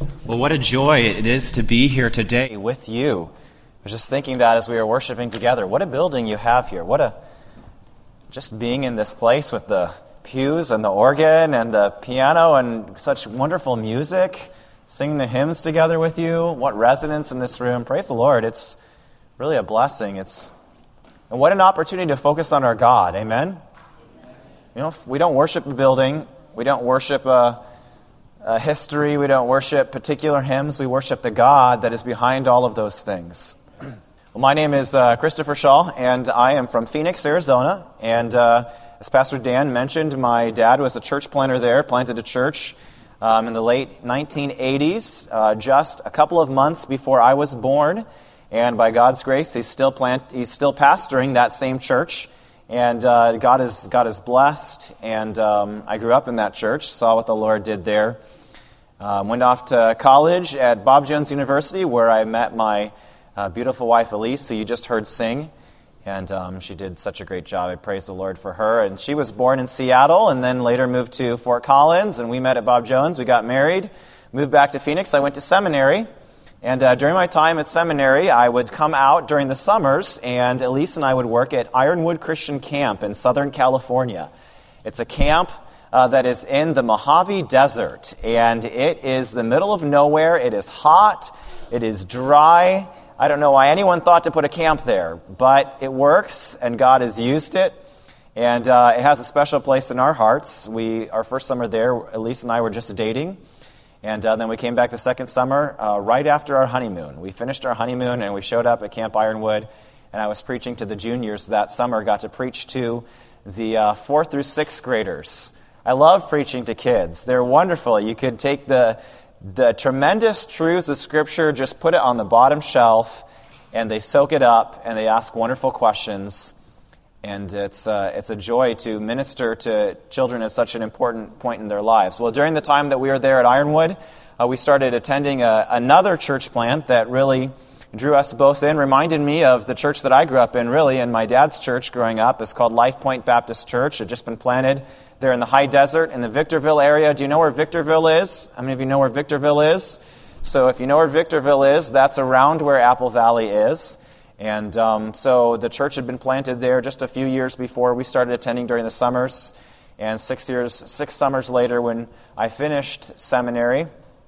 Well, what a joy it is to be here today with you. I was just thinking that as we were worshiping together. What a building you have here. Just being in this place with the pews and the organ and the piano and such wonderful music, singing the hymns together with you. What resonance in this room. Praise the Lord. It's really a blessing. And what an opportunity to focus on our God. Amen? You know, we don't worship a building. We don't worship a history. We don't worship particular hymns. We worship the God that is behind all of those things. Well, my name is Christopher Shaw, and I am from Phoenix, Arizona. And as Pastor Dan mentioned, my dad was a church planter there, planted a church in the late 1980s, just a couple of months before I was born. And by God's grace, he's still pastoring that same church. And God is blessed. And I grew up in that church, saw what the Lord did there. Went off to college at Bob Jones University, where I met my beautiful wife, Elise, who you just heard sing. And she did such a great job. I praise the Lord for her. And she was born in Seattle and then later moved to Fort Collins. And we met at Bob Jones. We got married, moved back to Phoenix. I went to seminary. And during my time at seminary, I would come out during the summers, and Elise and I would work at Ironwood Christian Camp in Southern California. It's a camp that is in the Mojave Desert, and it is the middle of nowhere. It is hot. It is dry. I don't know why anyone thought to put a camp there, but it works, and God has used it, and it has a special place in our hearts. Our first summer there, Elise and I were just dating. And then we came back the second summer right after our honeymoon. We finished our honeymoon and we showed up at Camp Ironwood. And I was preaching to the juniors that summer, got to preach to the 4th through 6th graders. I love preaching to kids. They're wonderful. You could take the tremendous truths of Scripture, just put it on the bottom shelf, and they soak it up and they ask wonderful questions. And it's a joy to minister to children at such an important point in their lives. Well, during the time that we were there at Ironwood, we started attending another church plant that really drew us both in, reminded me of the church that I grew up in, really, and my dad's church growing up. It's called Life Point Baptist Church. It had just been planted there in the high desert in the Victorville area. Do you know where Victorville is? How many of you know where Victorville is? So if you know where Victorville is, that's around where Apple Valley is. And so the church had been planted there just a few years before we started attending during the summers. And 6 summers later, when I finished seminary,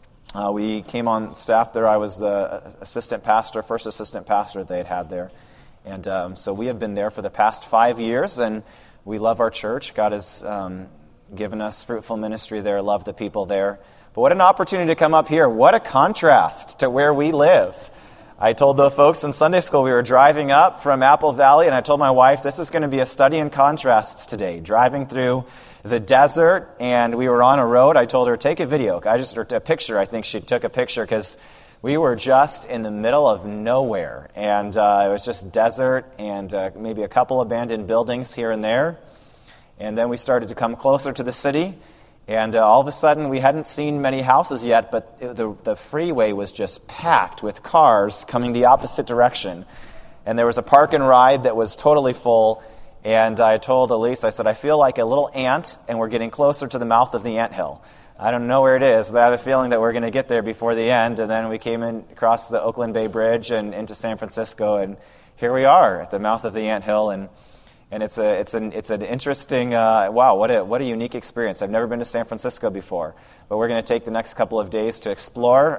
we came on staff there. I was the first assistant pastor they had there. And so we have been there for the past 5 years, and we love our church. God has given us fruitful ministry there, love the people there. But what an opportunity to come up here. What a contrast to where we live. I told the folks in Sunday school we were driving up from Apple Valley, and I told my wife, this is going to be a study in contrasts today, driving through the desert, and we were on a road. I told her, take a video. A picture. I think she took a picture because we were just in the middle of nowhere, and it was just desert and maybe a couple abandoned buildings here and there. And then we started to come closer to the city. And all of a sudden, we hadn't seen many houses yet, but the freeway was just packed with cars coming the opposite direction. And there was a park and ride that was totally full. And I told Elise, I said, I feel like a little ant, and we're getting closer to the mouth of the anthill. I don't know where it is, but I have a feeling that we're going to get there before the end. And then we came in across the Oakland Bay Bridge and into San Francisco, and here we are at the mouth of the anthill. And it's an interesting, wow, what a unique experience. I've never been to San Francisco before, but we're going to take the next couple of days to explore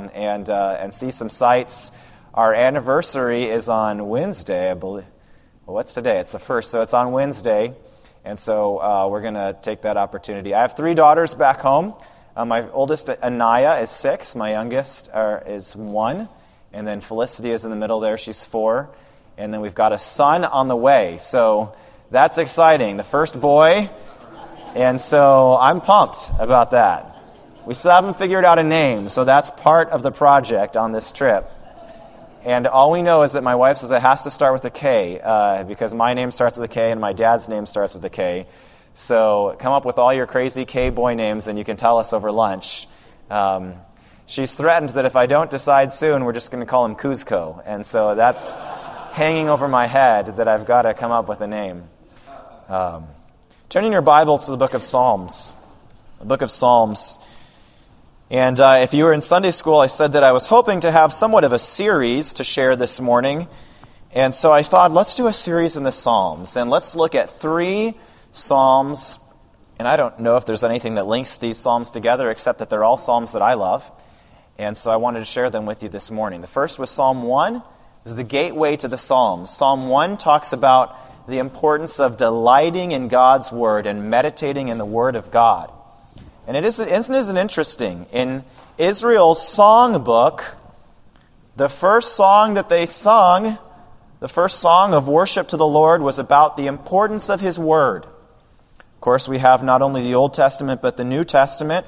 and see some sights. Our anniversary is on Wednesday, I believe. Well, what's today? It's the 1st, so it's on Wednesday, and so we're going to take that opportunity. I have 3 daughters back home. My oldest, Anaya, is 6. My youngest is 1, and then Felicity is in the middle there. She's 4. And then we've got a son on the way. So that's exciting. The first boy. And so I'm pumped about that. We still haven't figured out a name, so that's part of the project on this trip. And all we know is that my wife says it has to start with a K, because my name starts with a K and my dad's name starts with a K. So come up with all your crazy K boy names and you can tell us over lunch. She's threatened that if I don't decide soon, we're just going to call him Kuzco. And so that's hanging over my head that I've got to come up with a name. Turning your Bibles to the book of Psalms. The book of Psalms. And if you were in Sunday school, I said that I was hoping to have somewhat of a series to share this morning. And so I thought, let's do a series in the Psalms. And let's look at 3 Psalms. And I don't know if there's anything that links these Psalms together, except that they're all Psalms that I love. And so I wanted to share them with you this morning. The first was Psalm 1. This is the gateway to the Psalms. Psalm 1 talks about the importance of delighting in God's Word and meditating in the Word of God. And isn't it interesting? In Israel's songbook, the first song that they sung, the first song of worship to the Lord, was about the importance of His Word. Of course, we have not only the Old Testament, but the New Testament.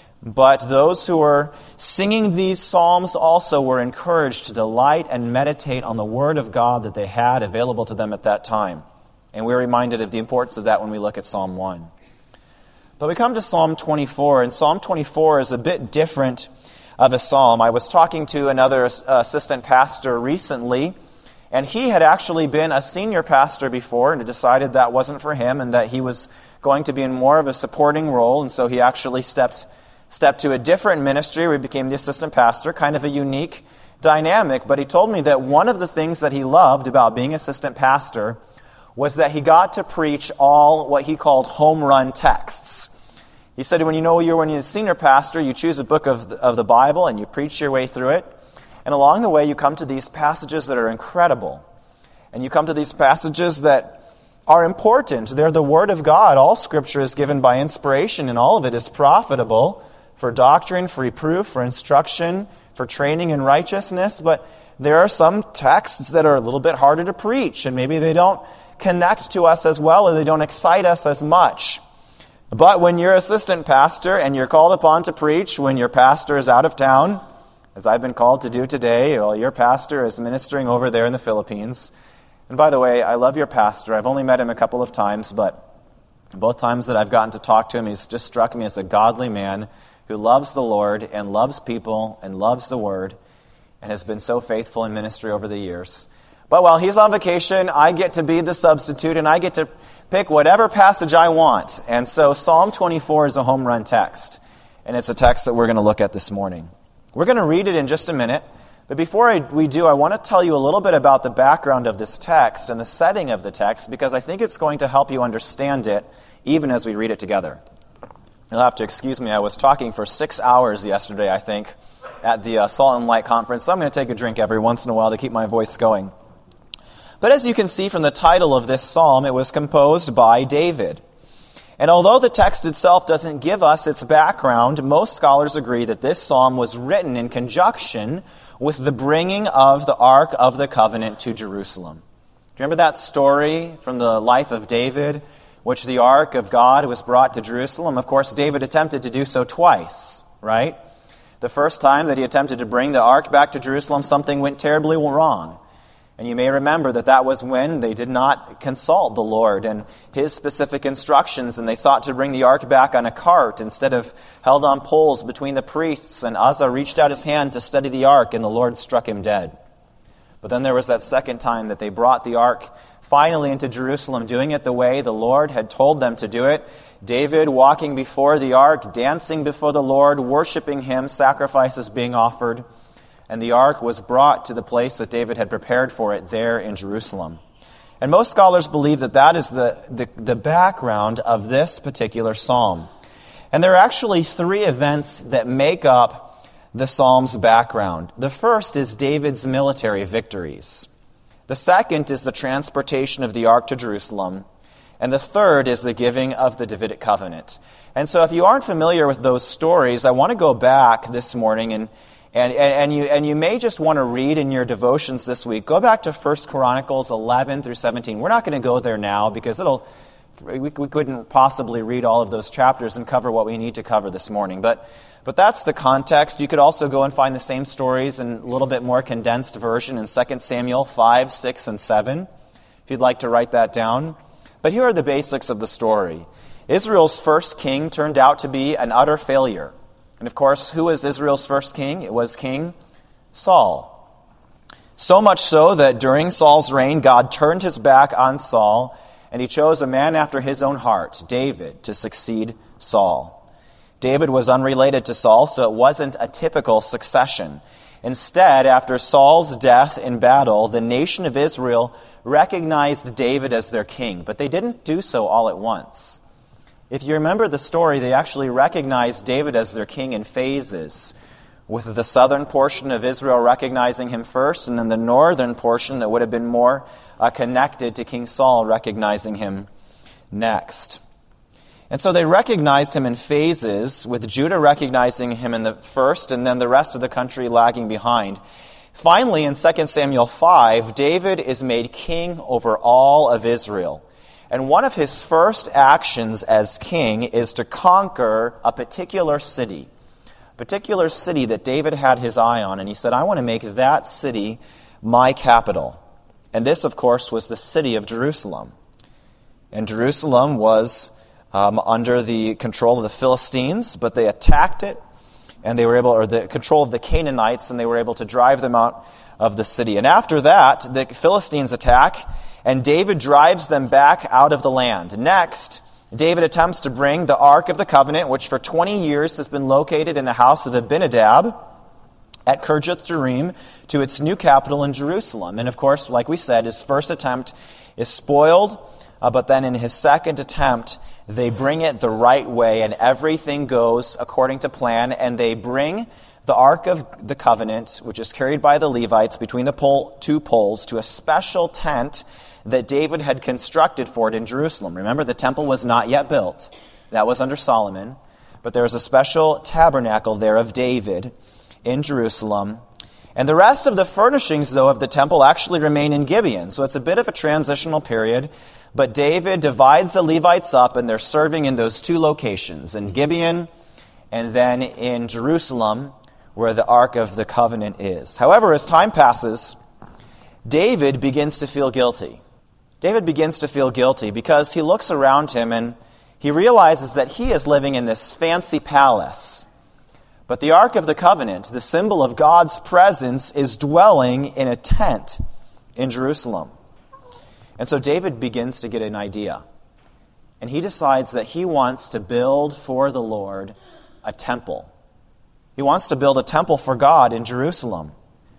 But those who were singing these psalms also were encouraged to delight and meditate on the Word of God that they had available to them at that time. And we're reminded of the importance of that when we look at Psalm 1. But we come to Psalm 24, and Psalm 24 is a bit different of a psalm. I was talking to another assistant pastor recently, and he had actually been a senior pastor before and decided that wasn't for him and that he was going to be in more of a supporting role, and so he actually stepped to a different ministry where he became the assistant pastor, kind of a unique dynamic. But he told me that one of the things that he loved about being assistant pastor was that he got to preach all what he called home run texts. He said when you're a senior pastor, you choose a book of the Bible and you preach your way through it. And along the way, you come to these passages that are incredible. And you come to these passages that are important. They're the Word of God. All Scripture is given by inspiration, and all of it is profitable for doctrine, for reproof, for instruction, for training in righteousness. But there are some texts that are a little bit harder to preach, and maybe they don't connect to us as well, or they don't excite us as much. But when you're assistant pastor and you're called upon to preach when your pastor is out of town, as I've been called to do today, well, your pastor is ministering over there in the Philippines. And by the way, I love your pastor. I've only met him a couple of times, but both times that I've gotten to talk to him, he's just struck me as a godly man who loves the Lord and loves people and loves the Word and has been so faithful in ministry over the years. But while he's on vacation, I get to be the substitute, and I get to pick whatever passage I want. And so Psalm 24 is a home run text, and it's a text that we're going to look at this morning. We're going to read it in just a minute, but before we do, I want to tell you a little bit about the background of this text and the setting of the text, because I think it's going to help you understand it even as we read it together. You'll have to excuse me, I was talking for 6 hours yesterday, I think, at the Salt and Light Conference, so I'm going to take a drink every once in a while to keep my voice going. But as you can see from the title of this psalm, it was composed by David. And although the text itself doesn't give us its background, most scholars agree that this psalm was written in conjunction with the bringing of the Ark of the Covenant to Jerusalem. Do you remember that story from the life of David, which the Ark of God was brought to Jerusalem? Of course, David attempted to do so twice, right? The first time that he attempted to bring the Ark back to Jerusalem, something went terribly wrong. And you may remember that was when they did not consult the Lord and His specific instructions, and they sought to bring the ark back on a cart instead of held on poles between the priests, and Uzzah reached out his hand to steady the ark, and the Lord struck him dead. But then there was that second time that they brought the ark finally into Jerusalem, doing it the way the Lord had told them to do it. David walking before the ark, dancing before the Lord, worshiping Him, sacrifices being offered. And the ark was brought to the place that David had prepared for it there in Jerusalem. And most scholars believe that is the background of this particular psalm. And there are actually 3 events that make up the psalm's background. The first is David's military victories. The second is the transportation of the ark to Jerusalem. And the third is the giving of the Davidic covenant. And so if you aren't familiar with those stories, I want to go back this morning and you may just want to read in your devotions this week. Go back to 1 Chronicles 11 through 17. We're not going to go there now because we couldn't possibly read all of those chapters and cover what we need to cover this morning. But that's the context. You could also go and find the same stories in a little bit more condensed version in 2 Samuel 5, 6, and 7, if you'd like to write that down. But here are the basics of the story. Israel's first king turned out to be an utter failure. And of course, who was Israel's first king? It was King Saul. So much so that during Saul's reign, God turned His back on Saul, and He chose a man after His own heart, David, to succeed Saul. David was unrelated to Saul, so it wasn't a typical succession. Instead, after Saul's death in battle, the nation of Israel recognized David as their king, but they didn't do so all at once. If you remember the story, they actually recognized David as their king in phases, with the southern portion of Israel recognizing him first, and then the northern portion that would have been more connected to King Saul recognizing him next. And so they recognized him in phases, with Judah recognizing him in the first, and then the rest of the country lagging behind. Finally, in 2 Samuel 5, David is made king over all of Israel. And one of his first actions as king is to conquer a particular city that David had his eye on. And he said, I want to make that city my capital. And this, of course, was the city of Jerusalem. And Jerusalem was under the control of the Philistines, but they attacked it, and they were able, or the control of the Canaanites, and they were able to drive them out of the city. And after that, the Philistines attack, and David drives them back out of the land. Next, David attempts to bring the Ark of the Covenant, which for 20 years has been located in the house of Abinadab at Kirjath-Jearim, to its new capital in Jerusalem. And of course, like we said, his first attempt is spoiled, but then in his second attempt, they bring it the right way, and everything goes according to plan, and they bring the Ark of the Covenant, which is carried by the Levites between the two poles, to a special tent that David had constructed for it in Jerusalem. Remember, the temple was not yet built. That was under Solomon. But there was a special tabernacle there of David in Jerusalem. And the rest of the furnishings, though, of the temple actually remain in Gibeon. So it's a bit of a transitional period. But David divides the Levites up, and they're serving in those two locations, in Gibeon and then in Jerusalem, where the Ark of the Covenant is. However, as time passes, David begins to feel guilty. David begins to feel guilty because he looks around him and he realizes that he is living in this fancy palace. But the Ark of the Covenant, the symbol of God's presence, is dwelling in a tent in Jerusalem. And so David begins to get an idea. And he decides that he wants to build for the Lord a temple. He wants to build a temple for God in Jerusalem.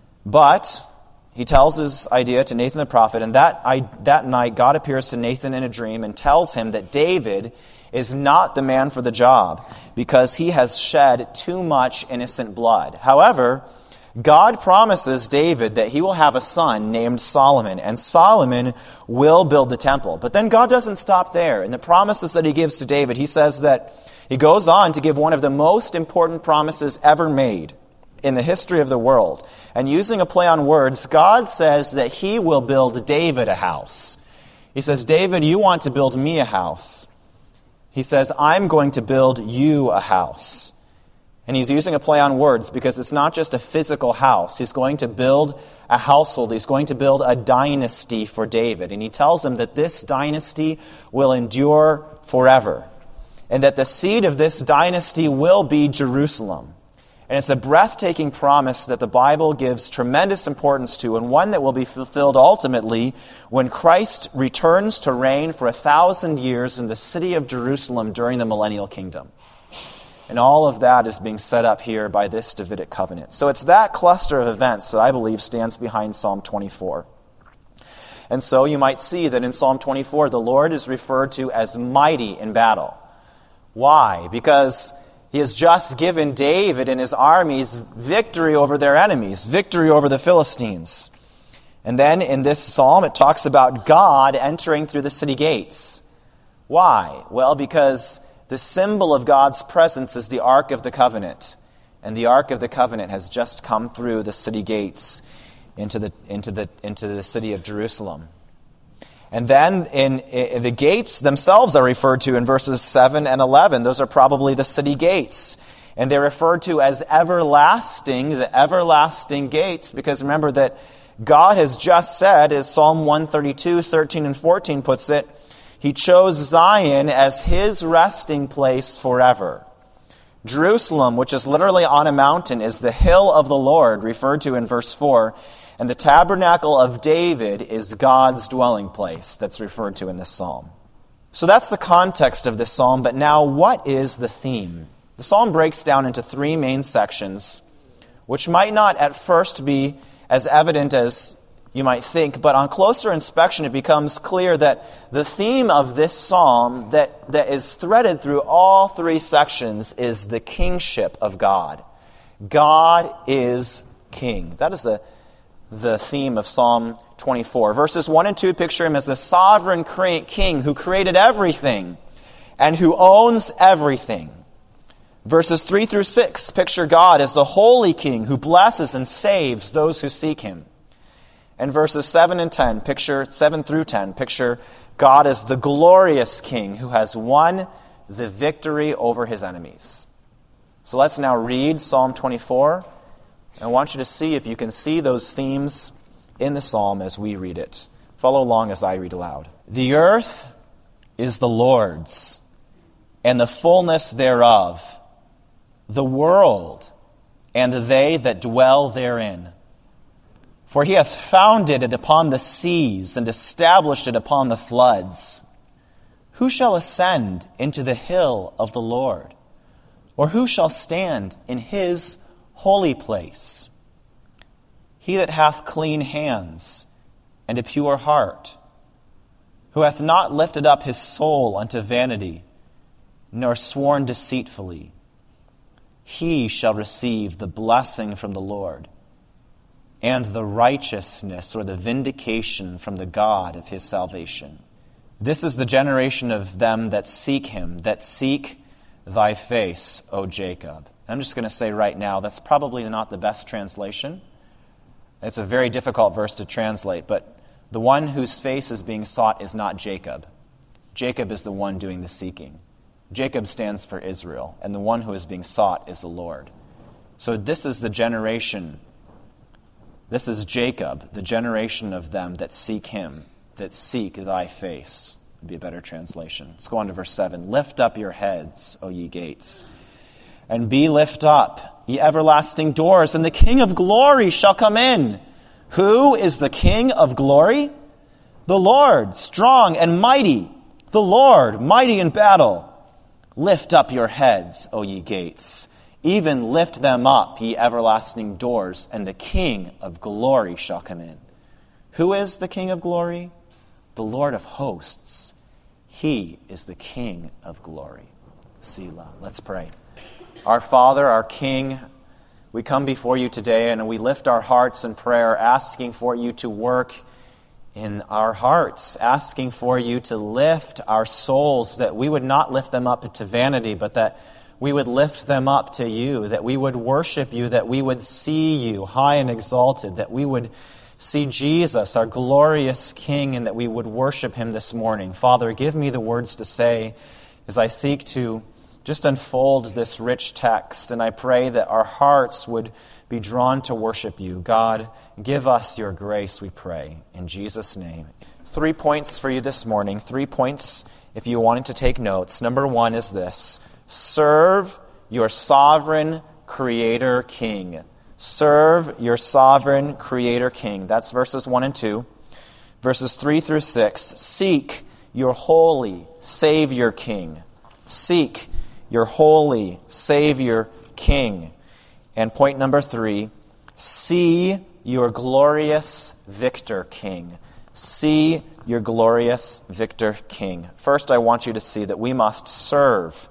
But he tells his idea to Nathan the prophet, and that night God appears to Nathan in a dream and tells him that David is not the man for the job because he has shed too much innocent blood. However, God promises David that he will have a son named Solomon, and Solomon will build the temple. But then God doesn't stop there. In the promises that he gives to David, he says that he goes on to give one of the most important promises ever made in the history of the world. And using a play on words, God says that he will build David a house. He says, David, you want to build me a house. He says, I'm going to build you a house. And he's using a play on words because it's not just a physical house. He's going to build a household. He's going to build a dynasty for David. And he tells him that this dynasty will endure forever. And that the seed of this dynasty will be Jerusalem. And it's a breathtaking promise that the Bible gives tremendous importance to, and one that will be fulfilled ultimately when Christ returns to reign for 1,000 years in the city of Jerusalem during the millennial kingdom. And all of that is being set up here by this Davidic covenant. So it's that cluster of events that I believe stands behind Psalm 24. And so you might see that in Psalm 24, the Lord is referred to as mighty in battle. Why? Because he has just given David and his armies victory over their enemies, victory over the Philistines. And then in this psalm, it talks about God entering through the city gates. Why? Well, because the symbol of God's presence is the Ark of the Covenant. And the Ark of the Covenant has just come through the city gates into the city of Jerusalem. And then in the gates themselves are referred to in verses 7 and 11. Those are probably the city gates. And they're referred to as everlasting, the everlasting gates, because remember that God has just said, as Psalm 132, 13 and 14 puts it, he chose Zion as his resting place forever. Jerusalem, which is literally on a mountain, is the hill of the Lord, referred to in verse 4. And the tabernacle of David is God's dwelling place that's referred to in this psalm. So that's the context of this psalm. But now, what is the theme? The psalm breaks down into three main sections, which might not at first be as evident as you might think, but on closer inspection it becomes clear that the theme of this psalm that is threaded through all three sections is the kingship of God. God is king. That is the theme of Psalm 24. Verses 1 and 2 picture him as the sovereign king who created everything and who owns everything. Verses 3 through 6 picture God as the holy king who blesses and saves those who seek him. And verses 7 through 10 picture God as the glorious king who has won the victory over his enemies. So let's now read Psalm 24. And I want you to see if you can see those themes in the psalm as we read it. Follow along as I read aloud. The earth is the Lord's, and the fullness thereof, the world, and they that dwell therein. For he hath founded it upon the seas, and established it upon the floods. Who shall ascend into the hill of the Lord? Or who shall stand in his holy place? He that hath clean hands and a pure heart, who hath not lifted up his soul unto vanity, nor sworn deceitfully, he shall receive the blessing from the Lord, and the righteousness or the vindication from the God of his salvation. This is the generation of them that seek him, that seek thy face, O Jacob. I'm just going to say right now, that's probably not the best translation. It's a very difficult verse to translate, but the one whose face is being sought is not Jacob. Jacob is the one doing the seeking. Jacob stands for Israel, and the one who is being sought is the Lord. So this is the generation. This is Jacob, the generation of them that seek him, that seek thy face. Would be a better translation. Let's go on to verse 7. Lift up your heads, O ye gates, and be lift up, ye everlasting doors, and the King of glory shall come in. Who is the King of glory? The Lord, strong and mighty. The Lord, mighty in battle. Lift up your heads, O ye gates. Even lift them up, ye everlasting doors, and the King of glory shall come in. Who is the King of glory? The Lord of hosts. He is the King of glory. Selah. Let's pray. Our Father, our King, we come before you today and we lift our hearts in prayer, asking for you to work in our hearts, asking for you to lift our souls, that we would not lift them up to vanity, but that we would lift them up to you, that we would worship you, that we would see you high and exalted, that we would see Jesus, our glorious King, and that we would worship him this morning. Father, give me the words to say as I seek to just unfold this rich text, and I pray that our hearts would be drawn to worship you. God, give us your grace, we pray, in Jesus' name. 3 points for you this morning. 3 points if you wanted to take notes. Number 1 is this: serve your sovereign Creator King. Serve your sovereign Creator King. That's verses 1 and 2. Verses 3 through 6. Seek your holy Savior King. Seek your holy Savior King. And point number 3, see your glorious victor King. See your glorious victor King. First, I want you to see that we must serve.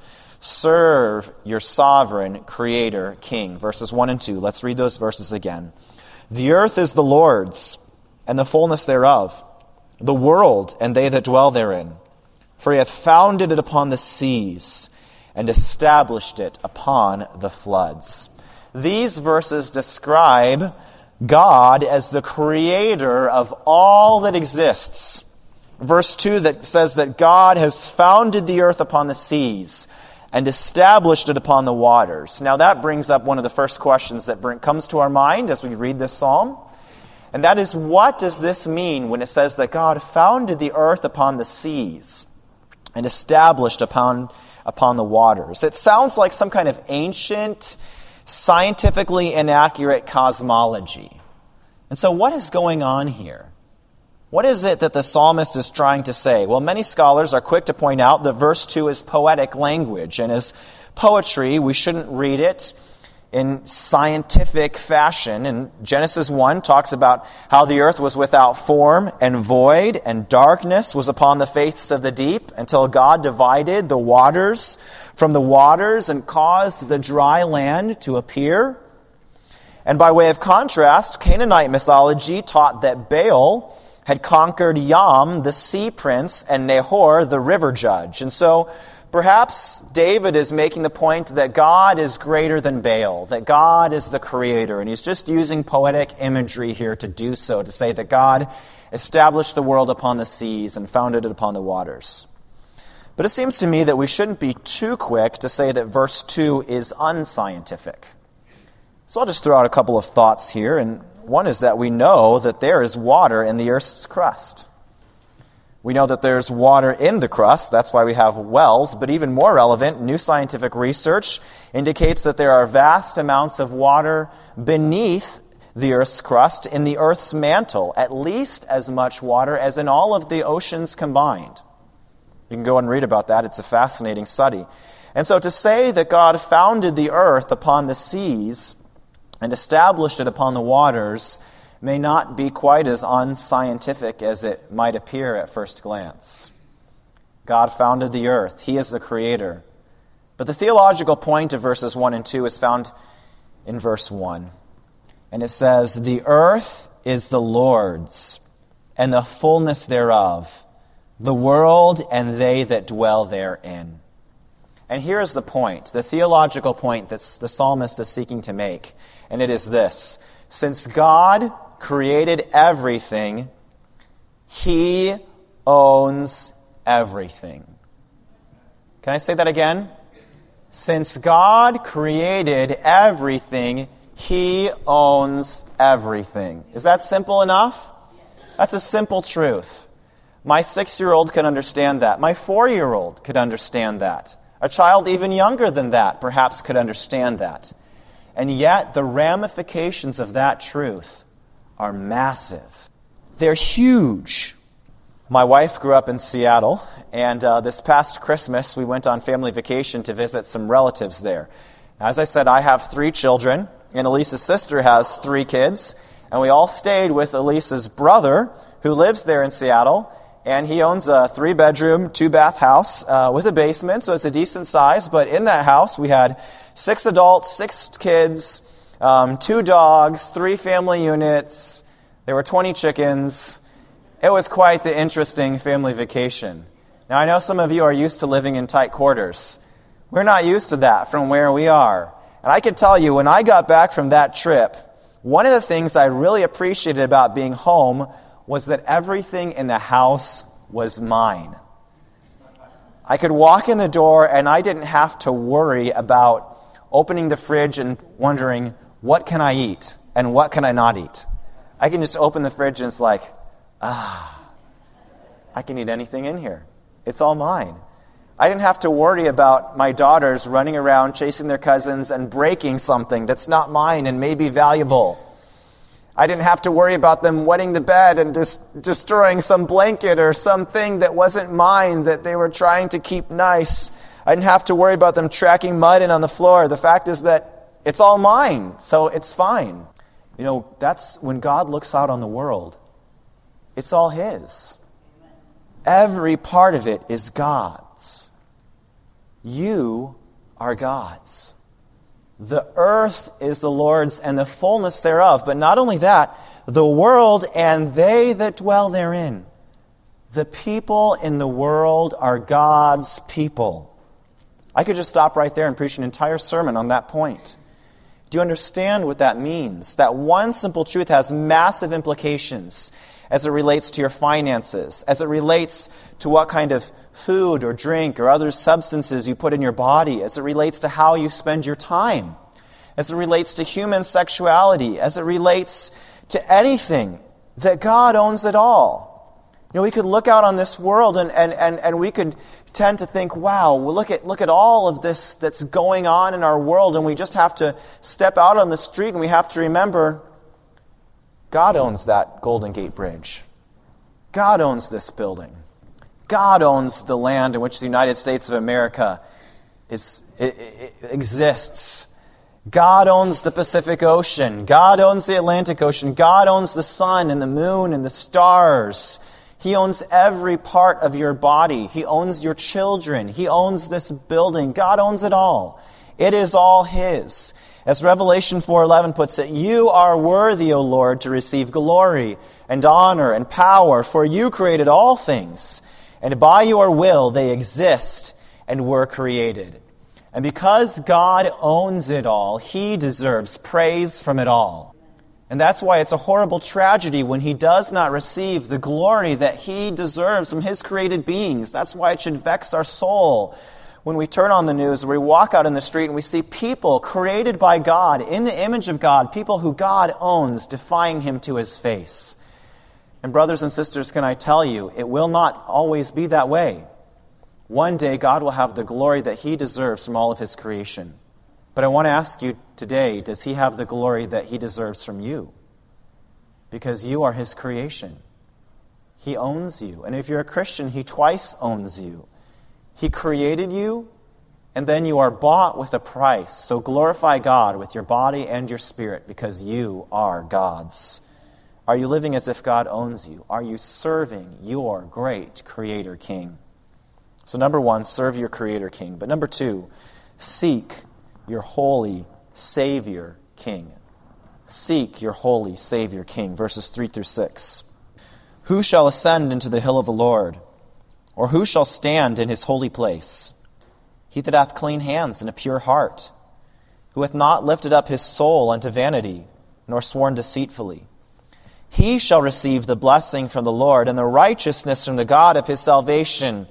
Serve your sovereign Creator King. Verses 1 and 2. Let's read those verses again. The earth is the Lord's, and the fullness thereof, the world, and they that dwell therein. For he hath founded it upon the seas, and established it upon the floods. These verses describe God as the creator of all that exists. Verse 2 that says that God has founded the earth upon the seas and established it upon the waters. Now that brings up one of the first questions that comes to our mind as we read this psalm. And that is, what does this mean when it says that God founded the earth upon the seas and established upon the waters? It sounds like some kind of ancient, scientifically inaccurate cosmology. And so what is going on here? What is it that the psalmist is trying to say? Well, many scholars are quick to point out that verse 2 is poetic language. And as poetry. We shouldn't read it in scientific fashion. And Genesis 1 talks about how the earth was without form and void, and darkness was upon the face of the deep until God divided the waters from the waters and caused the dry land to appear. And by way of contrast, Canaanite mythology taught that Baal had conquered Yam, the sea prince, and Nahor, the river judge. And so perhaps David is making the point that God is greater than Baal, that God is the creator, and he's just using poetic imagery here to do so, to say that God established the world upon the seas and founded it upon the waters. But it seems to me that we shouldn't be too quick to say that verse 2 is unscientific. So I'll just throw out a couple of thoughts here, and one is that we know that there is water in the earth's crust. We know that there's water in the crust, that's why we have wells, but even more relevant, new scientific research indicates that there are vast amounts of water beneath the earth's crust, in the earth's mantle, at least as much water as in all of the oceans combined. You can go and read about that, it's a fascinating study. And so to say that God founded the earth upon the seas and established it upon the waters may not be quite as unscientific as it might appear at first glance. God founded the earth. He is the creator. But the theological point of verses 1 and 2 is found in verse 1. And it says, "The earth is the Lord's, and the fullness thereof, the world and they that dwell therein." And here is the point, the theological point that the psalmist is seeking to make. And it is this: since God created everything, He owns everything. Can I say that again? Since God created everything, He owns everything. Is that simple enough? That's a simple truth. My 6-year-old could understand that. My 4-year-old could understand that. A child even younger than that perhaps could understand that. And yet the ramifications of that truth are massive. They're huge. My wife grew up in Seattle, and this past Christmas we went on family vacation to visit some relatives there. As I said, I have 3 children, and Elisa's sister has 3 kids, and we all stayed with Elisa's brother, who lives there in Seattle, and he owns a 3-bedroom, 2-bath house with a basement, so it's a decent size. But in that house, we had 6 adults, 6 kids, 2 dogs, 3 family units. There were 20 chickens. It was quite the interesting family vacation. Now, I know some of you are used to living in tight quarters. We're not used to that from where we are. And I can tell you, when I got back from that trip, one of the things I really appreciated about being home was that everything in the house was mine. I could walk in the door and I didn't have to worry about opening the fridge and wondering, what can I eat and what can I not eat? I can just open the fridge and it's like, I can eat anything in here. It's all mine. I didn't have to worry about my daughters running around chasing their cousins and breaking something that's not mine and may be valuable. I didn't have to worry about them wetting the bed and just destroying some blanket or something that wasn't mine that they were trying to keep nice. I didn't have to worry about them tracking mud in on the floor. The fact is that it's all mine, so it's fine. You know, that's when God looks out on the world. It's all His. Every part of it is God's. You are God's. The earth is the Lord's and the fullness thereof. But not only that, the world and they that dwell therein. The people in the world are God's people. I could just stop right there and preach an entire sermon on that point. Do you understand what that means? That one simple truth has massive implications as it relates to your finances, as it relates to what kind of food or drink or other substances you put in your body, as it relates to how you spend your time, as it relates to human sexuality, as it relates to anything, that God owns it all. You know, we could look out on this world and we could tend to think, wow, well, look at all of this that's going on in our world, and we just have to step out on the street and we have to remember God owns that Golden Gate Bridge. God owns this building. God owns the land in which the United States of America exists. God owns the Pacific Ocean. God owns the Atlantic Ocean. God owns the sun and the moon and the stars. He owns every part of your body. He owns your children. He owns this building. God owns it all. It is all His. As Revelation 4:11 puts it, "You are worthy, O Lord, to receive glory and honor and power, for you created all things, and by your will they exist and were created." And because God owns it all, He deserves praise from it all. And that's why it's a horrible tragedy when He does not receive the glory that He deserves from His created beings. That's why it should vex our soul when we turn on the news or we walk out in the street and we see people created by God, in the image of God, people who God owns, defying Him to His face. And brothers and sisters, can I tell you, it will not always be that way. One day, God will have the glory that He deserves from all of His creation. But I want to ask you today, does He have the glory that He deserves from you? Because you are His creation. He owns you. And if you're a Christian, He twice owns you. He created you, and then you are bought with a price. So glorify God with your body and your spirit, because you are God's. Are you living as if God owns you? Are you serving your great Creator King? So number one, serve your Creator King. But number two, seek your holy Savior King. Seek your holy Savior King. Verses 3 through 6. "Who shall ascend into the hill of the Lord? Or who shall stand in His holy place? He that hath clean hands and a pure heart, who hath not lifted up his soul unto vanity, nor sworn deceitfully. He shall receive the blessing from the Lord, and the righteousness from the God of his salvation.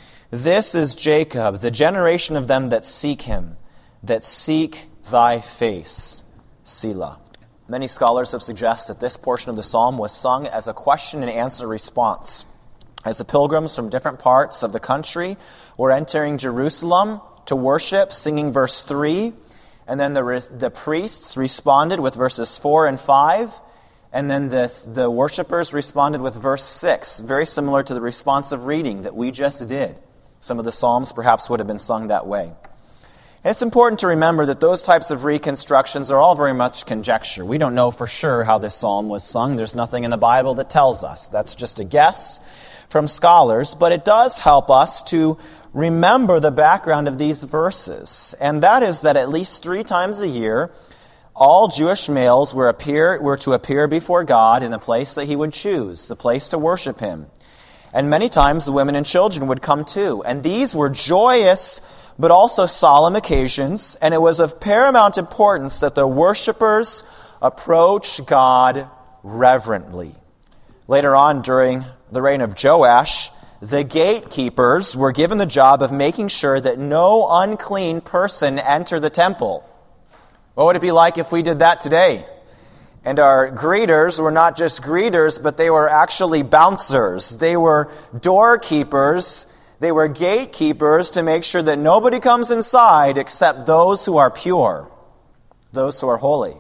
This is Jacob, the generation of them that seek Him, that seek Thy face. Selah." Many scholars have suggested that this portion of the psalm was sung as a question and answer response. As the pilgrims from different parts of the country were entering Jerusalem to worship, singing verse 3, and then the priests responded with verses 4 and 5, and then the worshipers responded with verse 6, very similar to the responsive reading that we just did. Some of the psalms perhaps would have been sung that way. And it's important to remember that those types of reconstructions are all very much conjecture. We don't know for sure how this psalm was sung. There's nothing in the Bible that tells us. That's just a guess from scholars, but it does help us to remember the background of these verses. And that is that at least 3 times a year, all Jewish males were to appear before God in the place that He would choose, the place to worship Him. And many times the women and children would come too. And these were joyous but also solemn occasions, and it was of paramount importance that the worshipers approach God reverently. Later on, during the reign of Joash, the gatekeepers were given the job of making sure that no unclean person enter the temple. What would it be like if we did that today? And our greeters were not just greeters, but they were actually bouncers. They were doorkeepers. They were gatekeepers to make sure that nobody comes inside except those who are pure, those who are holy.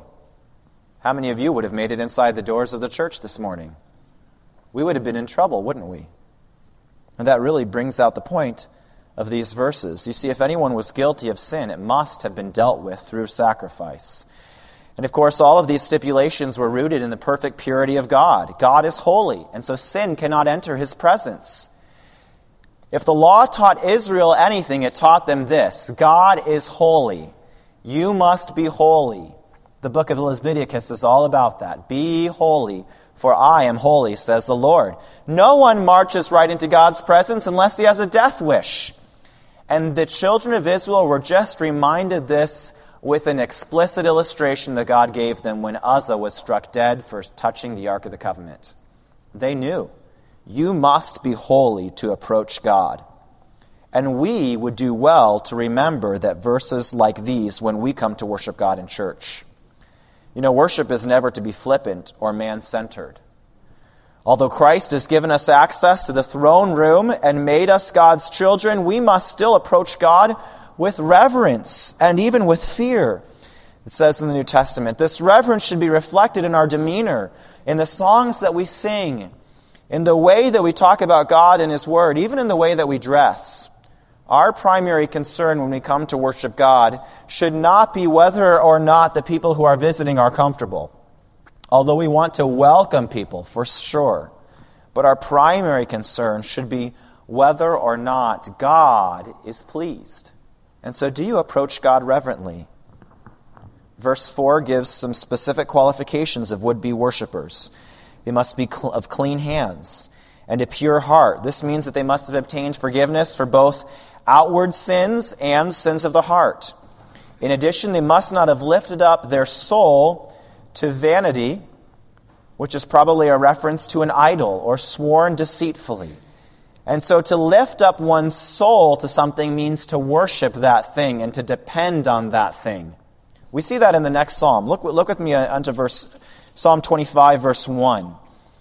How many of you would have made it inside the doors of the church this morning? We would have been in trouble, wouldn't we? And that really brings out the point of these verses. You see, if anyone was guilty of sin, it must have been dealt with through sacrifice. And of course, all of these stipulations were rooted in the perfect purity of God. God is holy, and so sin cannot enter His presence. If the law taught Israel anything, it taught them this: God is holy. You must be holy. The book of Leviticus is all about that. Be holy, for I am holy, says the Lord. No one marches right into God's presence unless he has a death wish. And the children of Israel were just reminded this with an explicit illustration that God gave them when Uzzah was struck dead for touching the Ark of the Covenant. They knew, you must be holy to approach God. And we would do well to remember that verses like these when we come to worship God in church. You know, worship is never to be flippant or man-centered. Although Christ has given us access to the throne room and made us God's children, we must still approach God with reverence and even with fear. It says in the New Testament, this reverence should be reflected in our demeanor, in the songs that we sing, in the way that we talk about God and His Word, even in the way that we dress. Our primary concern when we come to worship God should not be whether or not the people who are visiting are comfortable. Although we want to welcome people, for sure. But our primary concern should be whether or not God is pleased. And so do you approach God reverently? Verse 4 gives some specific qualifications of would-be worshipers. They must be of clean hands and a pure heart. This means that they must have obtained forgiveness for both outward sins and sins of the heart. In addition, they must not have lifted up their soul to vanity, which is probably a reference to an idol, or sworn deceitfully. And so to lift up one's soul to something means to worship that thing and to depend on that thing. We see that in the next psalm. Look with me onto Psalm 25, verse 1.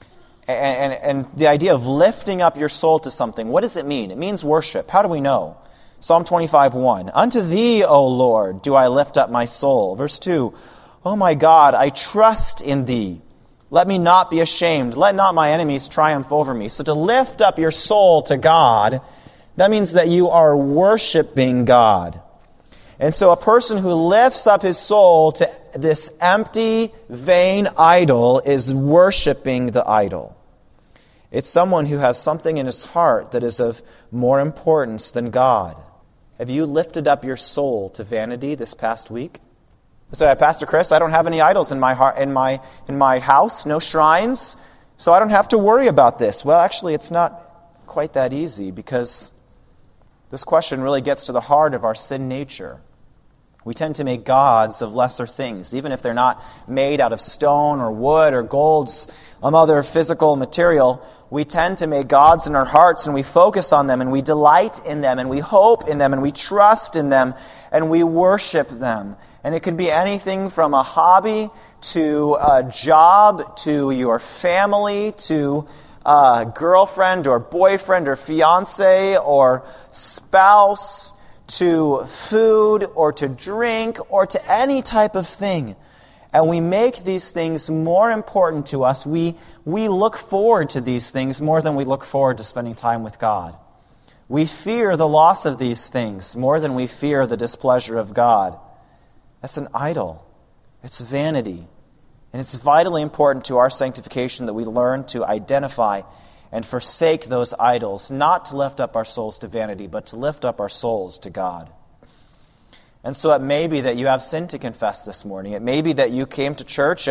And the idea of lifting up your soul to something, what does it mean? It means worship. How do we know? Psalm 25, 1. Unto thee, O Lord, do I lift up my soul. Verse 2. O my God, I trust in thee. Let me not be ashamed. Let not my enemies triumph over me. So to lift up your soul to God, that means that you are worshiping God. And so a person who lifts up his soul to this empty, vain idol is worshiping the idol. It's someone who has something in his heart that is of more importance than God. Have you lifted up your soul to vanity this past week? So, Pastor Chris, I don't have any idols in my heart, in my house, no shrines, so I don't have to worry about this. Well, actually, it's not quite that easy, because this question really gets to the heart of our sin nature. We tend to make gods of lesser things, even if they're not made out of stone or wood or gold, some other physical material. We tend to make gods in our hearts, and we focus on them, and we delight in them, and we hope in them, and we trust in them, and we worship them. And it could be anything from a hobby to a job to your family to a girlfriend or boyfriend or fiance or spouse to food or to drink or to any type of thing. And we make these things more important to us. We look forward to these things more than we look forward to spending time with God. We fear the loss of these things more than we fear the displeasure of God. That's an idol. It's vanity. And it's vitally important to our sanctification that we learn to identify and forsake those idols, not to lift up our souls to vanity, but to lift up our souls to God. And so it may be that you have sin to confess this morning. It may be that you came to church,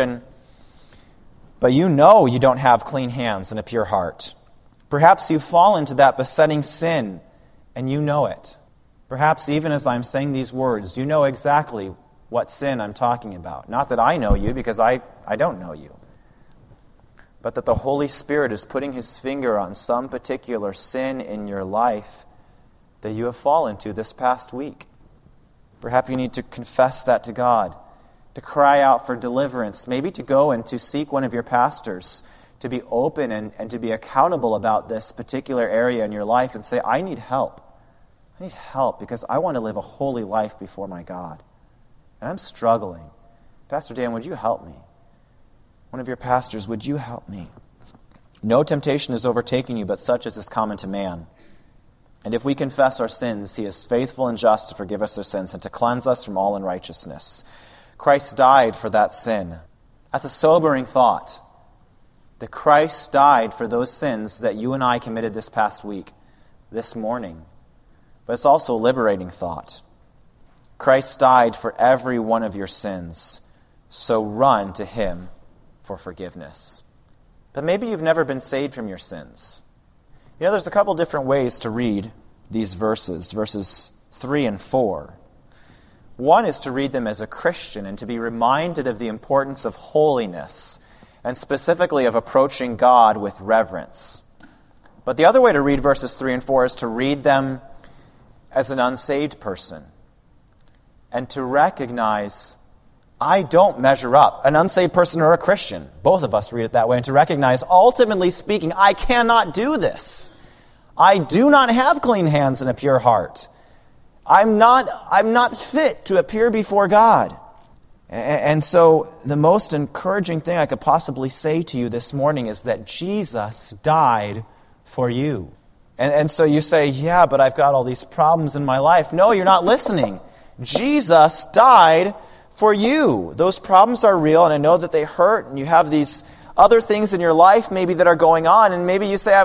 but you know you don't have clean hands and a pure heart. Perhaps you fall into that besetting sin, and you know it. Perhaps even as I'm saying these words, you know exactly what sin I'm talking about. Not that I know you, because I don't know you. But that the Holy Spirit is putting His finger on some particular sin in your life that you have fallen to this past week. Perhaps you need to confess that to God, to cry out for deliverance, maybe to go and to seek one of your pastors, to be open and to be accountable about this particular area in your life and say, I need help. I need help because I want to live a holy life before my God. And I'm struggling. Pastor Dan, would you help me? One of your pastors, would you help me? No temptation is overtaking you, but such as is common to man. And if we confess our sins, He is faithful and just to forgive us our sins and to cleanse us from all unrighteousness. Christ died for that sin. That's a sobering thought, that Christ died for those sins that you and I committed this past week, this morning. But it's also a liberating thought. Christ died for every one of your sins, so run to Him for forgiveness. But maybe you've never been saved from your sins. You know, there's a couple different ways to read these verses 3 and 4. One is to read them as a Christian and to be reminded of the importance of holiness, and specifically of approaching God with reverence. But the other way to read verses 3 and 4 is to read them as an unsaved person and to recognize, I don't measure up. An unsaved person or a Christian, both of us read it that way, and to recognize, ultimately speaking, I cannot do this. I do not have clean hands and a pure heart. I'm not fit to appear before God. And so the most encouraging thing I could possibly say to you this morning is that Jesus died for you. And so you say, yeah, but I've got all these problems in my life. No, you're not listening. Jesus died for you. Those problems are real, and I know that they hurt, and you have these other things in your life maybe that are going on, and maybe you say,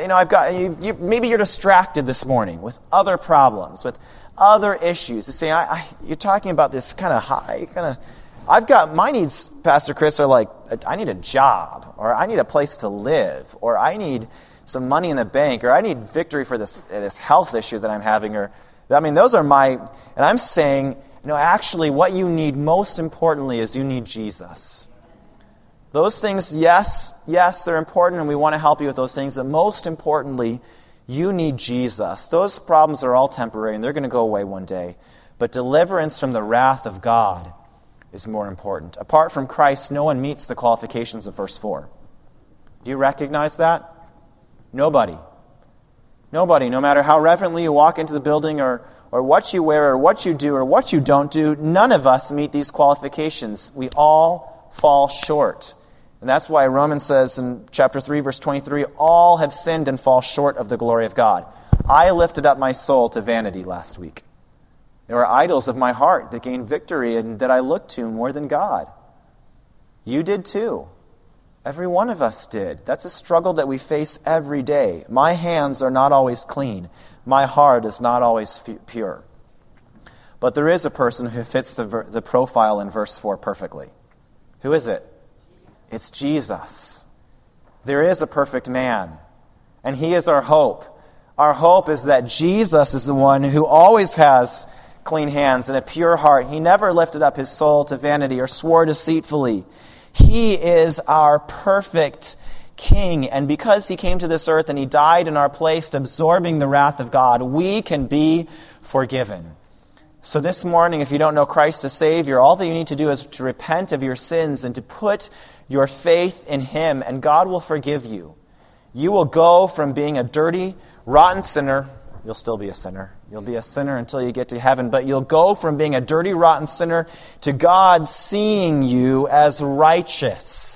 maybe you're distracted this morning with other problems, with other issues. You say, you're talking about this kind of high, my needs, Pastor Chris, are like, I need a job, or I need a place to live, or I need some money in the bank, or I need victory for this health issue that I'm having, those are and I'm saying, actually what you need most importantly is you need Jesus. Those things, yes, they're important, and we want to help you with those things, but most importantly, you need Jesus. Those problems are all temporary, and they're going to go away one day, but deliverance from the wrath of God is more important. Apart from Christ, no one meets the qualifications of verse 4. Do you recognize that? Nobody. Nobody, no matter how reverently you walk into the building or what you wear or what you do or what you don't do, none of us meet these qualifications. We all fall short. And that's why Romans says in chapter 3, verse 23, all have sinned and fall short of the glory of God. I lifted up my soul to vanity last week. There were idols of my heart that gained victory and that I looked to more than God. You did too. Every one of us did. That's a struggle that we face every day. My hands are not always clean. My heart is not always pure. But there is a person who fits the profile in verse 4 perfectly. Who is it? It's Jesus. There is a perfect man, and he is our hope. Our hope is that Jesus is the one who always has clean hands and a pure heart. He never lifted up his soul to vanity or swore deceitfully. He is our perfect King, and because he came to this earth and he died in our place, absorbing the wrath of God, we can be forgiven. So this morning, if you don't know Christ as Savior, all that you need to do is to repent of your sins and to put your faith in him, and God will forgive you. You will go from being a dirty, rotten sinner. You'll still be a sinner. You'll be a sinner until you get to heaven, but you'll go from being a dirty, rotten sinner to God seeing you as righteous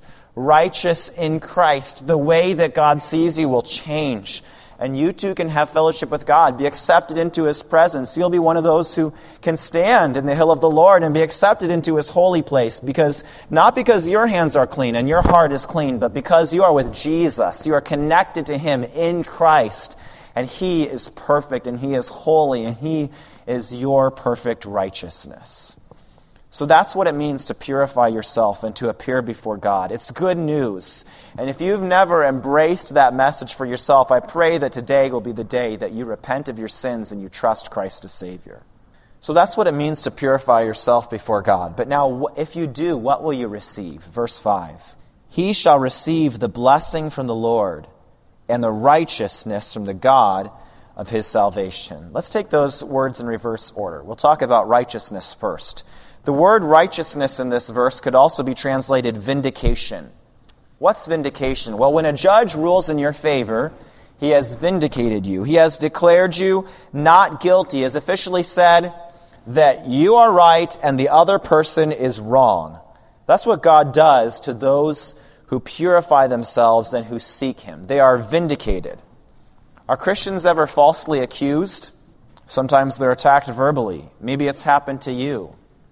in Christ. The way that God sees you will change, and you too can have fellowship with God, be accepted into his presence. You'll be one of those who can stand in the hill of the Lord and be accepted into his holy place, not because your hands are clean and your heart is clean, but because you are with Jesus. You are connected to him in Christ. And he is perfect, and he is holy, and he is your perfect righteousness. So that's what it means to purify yourself and to appear before God. It's good news. And if you've never embraced that message for yourself, I pray that today will be the day that you repent of your sins and you trust Christ as Savior. So that's what it means to purify yourself before God. But now, if you do, what will you receive? Verse 5. He shall receive the blessing from the Lord and the righteousness from the God of his salvation. Let's take those words in reverse order. We'll talk about righteousness first. The word righteousness in this verse could also be translated vindication. What's vindication? Well, when a judge rules in your favor, he has vindicated you. He has declared you not guilty, has officially said that you are right and the other person is wrong. That's what God does to those who purify themselves and who seek him. They are vindicated. Are Christians ever falsely accused? Sometimes they're attacked verbally. Maybe it's happened to you.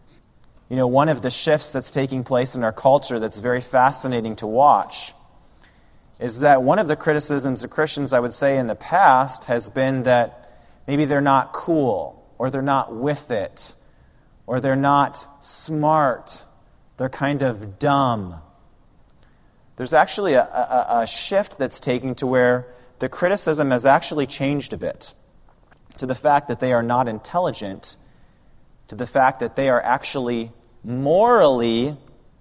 One of the shifts that's taking place in our culture that's very fascinating to watch is that one of the criticisms of Christians, I would say, in the past has been that maybe they're not cool, or they're not with it, or they're not smart, they're kind of dumb. There's actually a shift that's taking to where the criticism has actually changed a bit to the fact that they are not intelligent, to the fact that they are actually morally,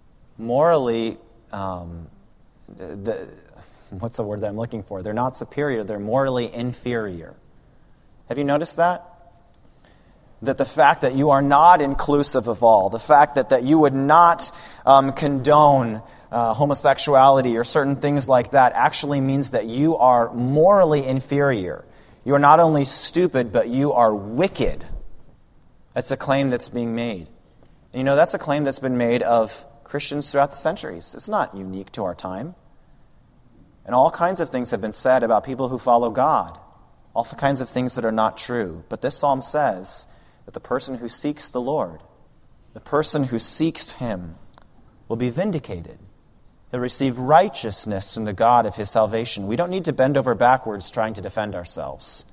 what's the word that I'm looking for? They're not superior, they're morally inferior. Have you noticed that? That the fact that you are not inclusive of all, the fact that you would not condone homosexuality or certain things like that actually means that you are morally inferior. You are not only stupid, but you are wicked. That's a claim that's being made. And that's a claim that's been made of Christians throughout the centuries. It's not unique to our time. And all kinds of things have been said about people who follow God. all the kinds of things that are not true. But this psalm says that the person who seeks the Lord, the person who seeks Him, will be vindicated. He'll receive righteousness from the God of his salvation. We don't need to bend over backwards trying to defend ourselves.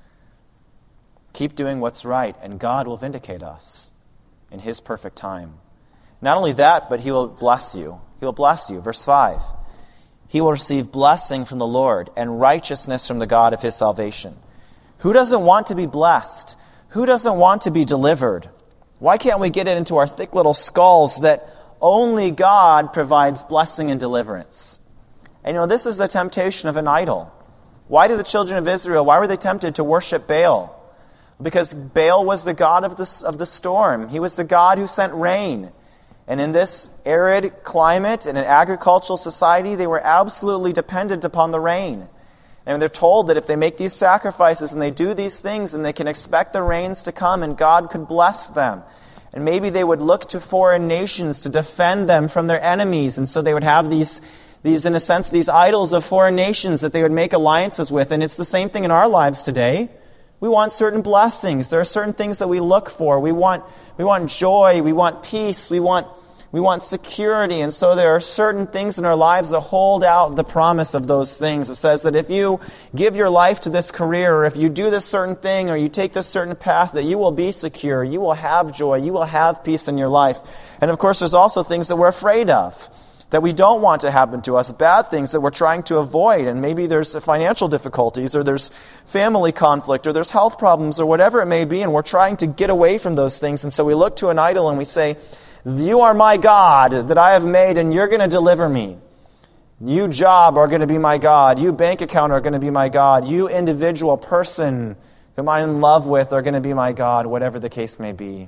Keep doing what's right, and God will vindicate us in His perfect time. Not only that, but He will bless you. He will bless you. Verse 5. He will receive blessing from the Lord and righteousness from the God of his salvation. Who doesn't want to be blessed? Who doesn't want to be delivered? Why can't we get it into our thick little skulls that only God provides blessing and deliverance? And this is the temptation of an idol. Why did the children of Israel, why were they tempted to worship Baal? Because Baal was the god of the storm. He was the god who sent rain. And in this arid climate, in an agricultural society, they were absolutely dependent upon the rain. And they're told that if they make these sacrifices and they do these things, then they can expect the rains to come and God could bless them. And maybe they would look to foreign nations to defend them from their enemies. And so they would have these, in a sense, these idols of foreign nations that they would make alliances with. And it's the same thing in our lives today. We want certain blessings. There are certain things that we look for. We want joy. We want peace. We want security. And so there are certain things in our lives that hold out the promise of those things. It says that if you give your life to this career, or if you do this certain thing, or you take this certain path, that you will be secure. You will have joy. You will have peace in your life. And of course, there's also things that we're afraid of, that we don't want to happen to us, bad things that we're trying to avoid. And maybe there's financial difficulties, or there's family conflict, or there's health problems, or whatever it may be, and we're trying to get away from those things. And so we look to an idol and we say, "You are my God that I have made, and you're going to deliver me. You job are going to be my God. You bank account are going to be my God. You individual person whom I'm in love with are going to be my God," whatever the case may be.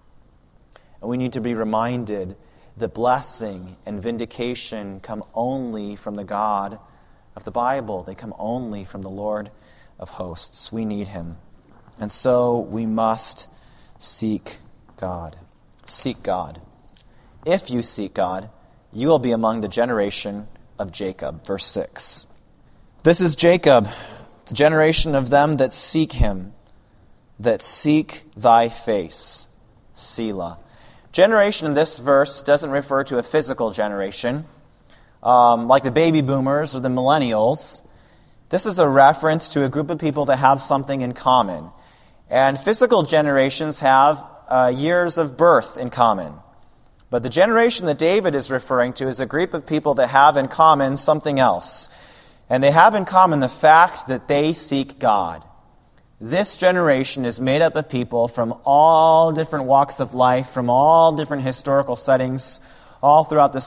And we need to be reminded that blessing and vindication come only from the God of the Bible. They come only from the Lord of hosts. We need Him. And so we must seek God. Seek God. If you seek God, you will be among the generation of Jacob. Verse 6. This is Jacob, the generation of them that seek Him, that seek thy face. Selah. Generation in this verse doesn't refer to a physical generation, like the baby boomers or the millennials. This is a reference to a group of people that have something in common. And physical generations have years of birth in common. But the generation that David is referring to is a group of people that have in common something else. And they have in common the fact that they seek God. This generation is made up of people from all different walks of life, from all different historical settings, all throughout the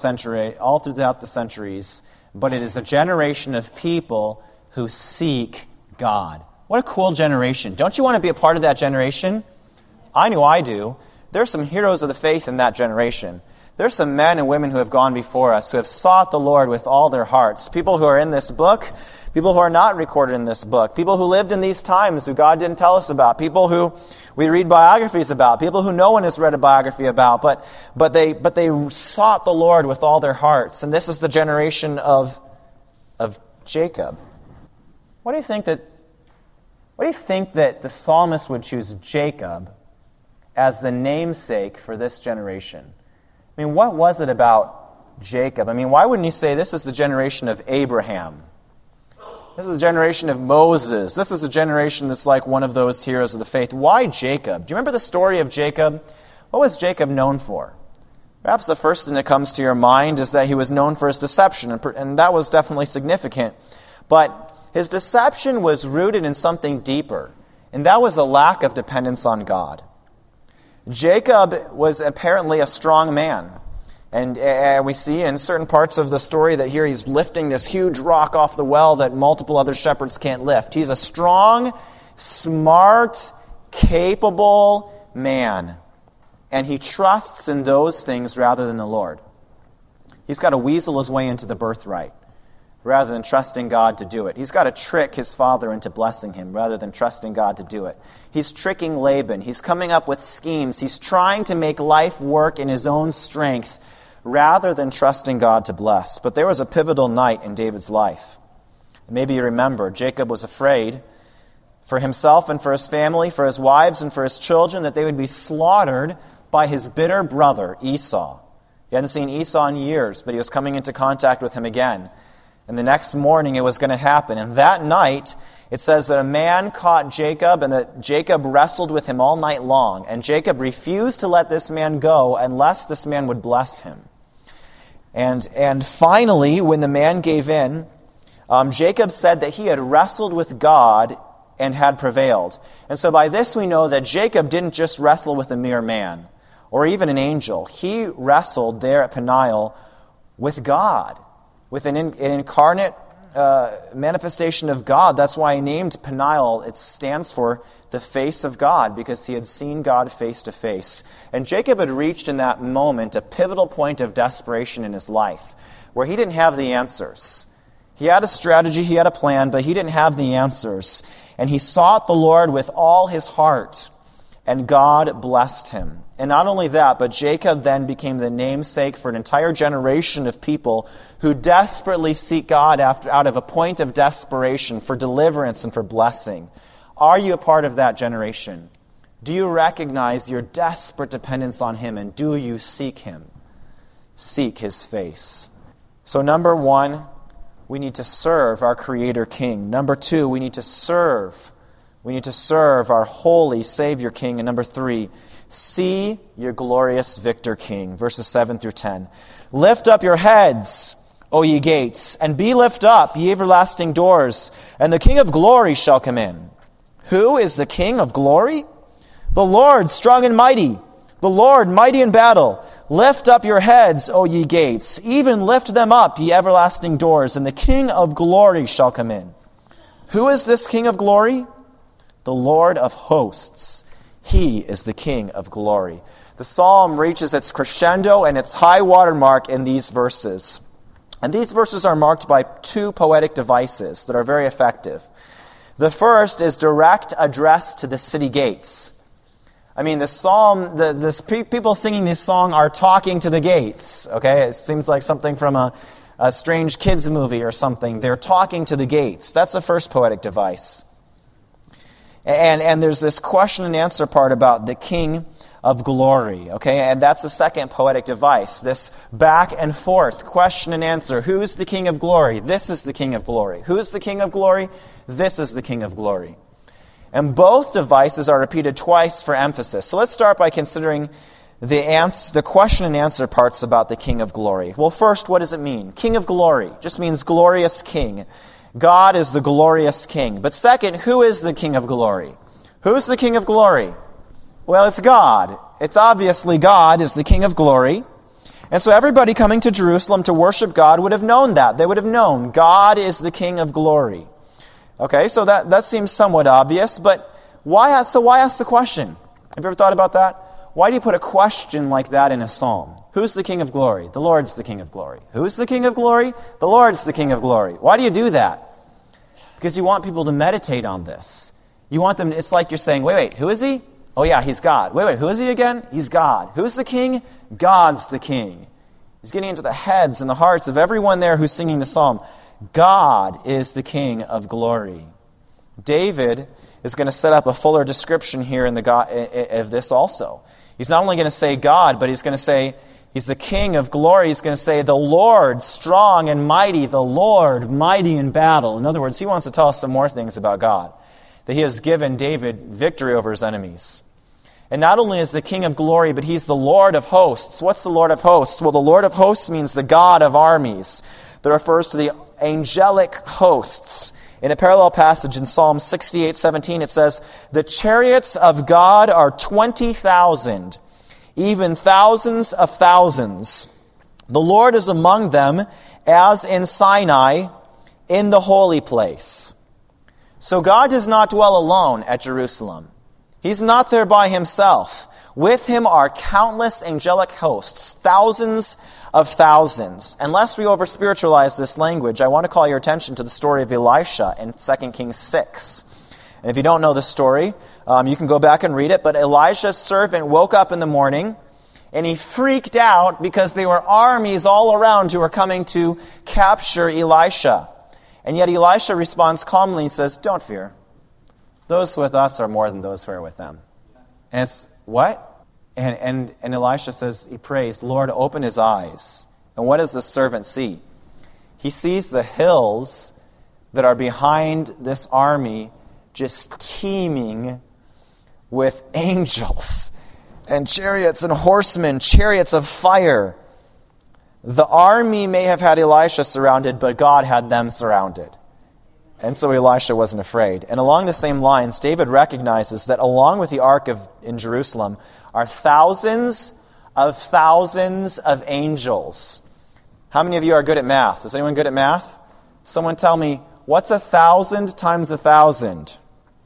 centuries. But it is a generation of people who seek God. What a cool generation. Don't you want to be a part of that generation? I know I do. There's some heroes of the faith in that generation. There's some men and women who have gone before us, who have sought the Lord with all their hearts. People who are in this book, people who are not recorded in this book, people who lived in these times who God didn't tell us about, people who we read biographies about, people who no one has read a biography about, but they sought the Lord with all their hearts. And this is the generation of Jacob. What do you think that the psalmist would choose Jacob as the namesake for this generation? I mean, what was it about Jacob? I mean, why wouldn't he say this is the generation of Abraham? This is the generation of Moses. This is a generation that's like one of those heroes of the faith. Why Jacob? Do you remember the story of Jacob? What was Jacob known for? Perhaps the first thing that comes to your mind is that he was known for his deception, and that was definitely significant. But his deception was rooted in something deeper, and that was a lack of dependence on God. Jacob was apparently a strong man. And we see in certain parts of the story that here he's lifting this huge rock off the well that multiple other shepherds can't lift. He's a strong, smart, capable man. And he trusts in those things rather than the Lord. He's got to weasel his way into the birthright rather than trusting God to do it. He's got to trick his father into blessing him rather than trusting God to do it. He's tricking Laban. He's coming up with schemes. He's trying to make life work in his own strength rather than trusting God to bless. But there was a pivotal night in David's life. Maybe you remember, Jacob was afraid for himself and for his family, for his wives and for his children, that they would be slaughtered by his bitter brother, Esau. He hadn't seen Esau in years, but he was coming into contact with him again. And the next morning it was going to happen. And that night, it says that a man caught Jacob and that Jacob wrestled with him all night long. And Jacob refused to let this man go unless this man would bless him. And finally, when the man gave in, Jacob said that he had wrestled with God and had prevailed. And so by this we know that Jacob didn't just wrestle with a mere man or even an angel. He wrestled there at Peniel with God, with an incarnate manifestation of God. That's why he named Peniel. It stands for the face of God, because he had seen God face to face. And Jacob had reached in that moment a pivotal point of desperation in his life, where he didn't have the answers. He had a strategy, he had a plan, but he didn't have the answers. And he sought the Lord with all his heart, and God blessed him. And not only that, but Jacob then became the namesake for an entire generation of people who desperately seek God out of a point of desperation for deliverance and for blessing. Are you a part of that generation? Do you recognize your desperate dependence on him, and do you seek him? Seek his face. So number one, we need to serve our Creator King. Number two, we need to serve. We need to serve our holy Savior King. And number three, see your glorious victor King. Verses 7 through 10. Lift up your heads, O ye gates, and be lift up, ye everlasting doors, and the King of glory shall come in. Who is the King of glory? The Lord strong and mighty, the Lord mighty in battle. Lift up your heads, O ye gates, even lift them up, ye everlasting doors, and the King of glory shall come in. Who is this King of glory? The Lord of hosts. He is the King of glory. The psalm reaches its crescendo and its high water mark in these verses. And these verses are marked by two poetic devices that are very effective. The first is direct address to the city gates. I mean, the psalm, the people singing this song are talking to the gates. Okay, it seems like something from a strange kids movie or something. They're talking to the gates. That's the first poetic device. And there's this question and answer part about the King of glory. Okay, and that's the second poetic device. This back and forth question and answer. Who's the King of glory? This is the King of glory. Who's the King of glory? This is the King of glory. And both devices are repeated twice for emphasis. So let's start by considering the question and answer parts about the King of glory. Well, first, what does it mean? King of glory just means glorious King. God is the glorious King. But second, who is the King of glory? Who's the King of glory? Well, it's God. It's obviously God is the King of glory. And so everybody coming to Jerusalem to worship God would have known that. They would have known God is the King of glory. Okay, so that seems somewhat obvious, but why ask the question? Have you ever thought about that? Why do you put a question like that in a psalm? Who's the King of glory? The Lord's the King of glory. Who's the King of glory? The Lord's the King of glory. Why do you do that? Because you want people to meditate on this. You want them, it's like you're saying, wait, who is he? Oh yeah, he's God. Wait, who is he again? He's God. Who's the King? God's the King. He's getting into the heads and the hearts of everyone there who's singing the psalm. God is the King of glory. David is going to set up a fuller description here of this also. He's not only going to say God, but he's going to say he's the King of glory. He's going to say the Lord strong and mighty, the Lord mighty in battle. In other words, he wants to tell us some more things about God. That he has given David victory over his enemies. And not only is the King of glory, but he's the Lord of hosts. What's the Lord of hosts? Well, the Lord of hosts means the God of armies. That refers to the angelic hosts. In a parallel passage in Psalm 68:17, it says, "The chariots of God are 20,000, even thousands of thousands. The Lord is among them, as in Sinai, in the holy place." So God does not dwell alone at Jerusalem. He's not there by himself. With him are countless angelic hosts, thousands of thousands. And lest we over-spiritualize this language, I want to call your attention to the story of Elisha in 2 Kings 6. And if you don't know the story, you can go back and read it. But Elisha's servant woke up in the morning, and he freaked out because there were armies all around who were coming to capture Elisha. And yet Elisha responds calmly and says, "Don't fear. Those with us are more than those who are with them. And it's, what? And Elisha says, he prays, Lord, open his eyes. And what does the servant see? He sees the hills that are behind this army just teeming with angels and chariots and horsemen, chariots of fire. The army may have had Elisha surrounded, but God had them surrounded. And so Elisha wasn't afraid. And along the same lines, David recognizes that along with the ark in Jerusalem are thousands of angels. How many of you are good at math? Is anyone good at math? Someone tell me, what's 1,000 times 1,000?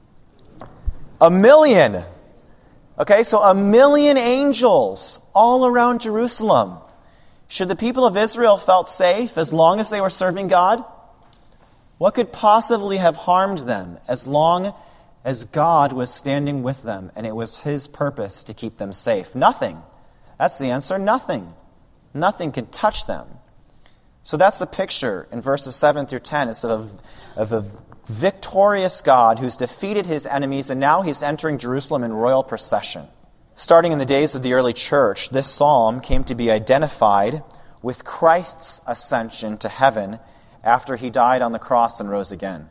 1,000,000. Okay, so 1,000,000 angels all around Jerusalem. Should the people of Israel felt safe as long as they were serving God? What could possibly have harmed them as long as God was standing with them and it was His purpose to keep them safe? Nothing. That's the answer. Nothing. Nothing can touch them. So that's the picture in verses 7 through 10. It's of a victorious God who's defeated His enemies, and now He's entering Jerusalem in royal procession. Starting in the days of the early church, this psalm came to be identified with Christ's ascension to heaven after He died on the cross and rose again.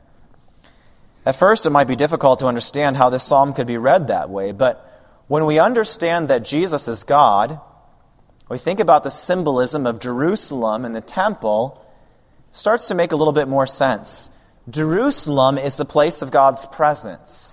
At first, it might be difficult to understand how this psalm could be read that way, but when we understand that Jesus is God, we think about the symbolism of Jerusalem and the temple, it starts to make a little bit more sense. Jerusalem is the place of God's presence.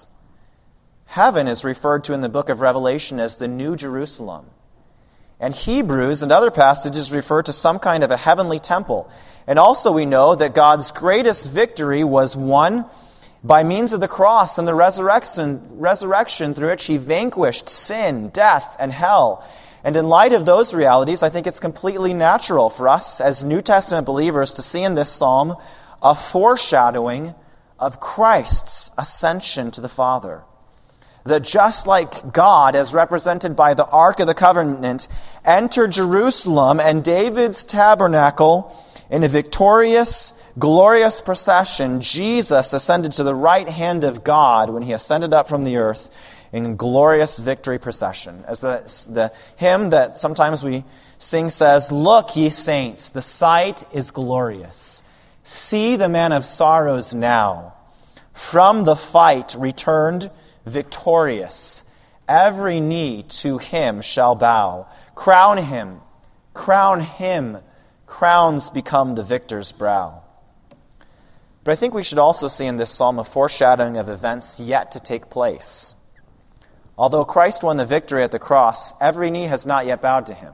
Heaven is referred to in the book of Revelation as the New Jerusalem. And Hebrews and other passages refer to some kind of a heavenly temple. And also we know that God's greatest victory was won by means of the cross and the resurrection through which He vanquished sin, death, and hell. And in light of those realities, I think it's completely natural for us as New Testament believers to see in this psalm a foreshadowing of Christ's ascension to the Father. That just like God, as represented by the Ark of the Covenant, entered Jerusalem and David's tabernacle in a victorious, glorious procession, Jesus ascended to the right hand of God when He ascended up from the earth in glorious victory procession. As the hymn that sometimes we sing says, "Look, ye saints, the sight is glorious. See the man of sorrows now, from the fight returned victorious. Every knee to Him shall bow. Crown Him, crown Him. Crowns become the victor's brow." But I think we should also see in this psalm a foreshadowing of events yet to take place. Although Christ won the victory at the cross, every knee has not yet bowed to Him.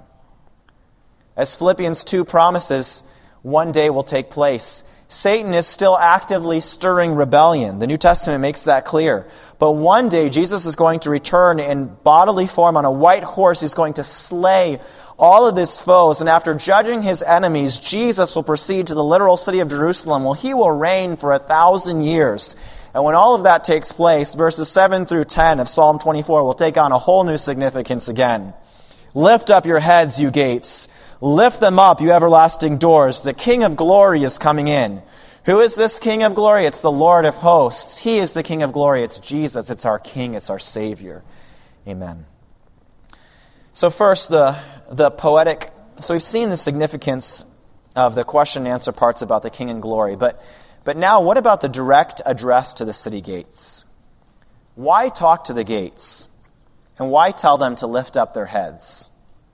As Philippians 2 promises, one day will take place. Satan is still actively stirring rebellion. The New Testament makes that clear. But one day Jesus is going to return in bodily form on a white horse. He's going to slay all of His foes. And after judging His enemies, Jesus will proceed to the literal city of Jerusalem. Well, He will reign for 1,000 years. And when all of that takes place, verses 7 through 10 of Psalm 24 will take on a whole new significance again. Lift up your heads, you gates. Lift them up, you everlasting doors. The King of glory is coming in. Who is this King of glory? It's the Lord of hosts. He is the King of glory. It's Jesus. It's our King. It's our Savior. Amen. So first, the poetic. So we've seen the significance of the question and answer parts about the King and glory. But now, what about the direct address to the city gates? Why talk to the gates? And why tell them to lift up their heads?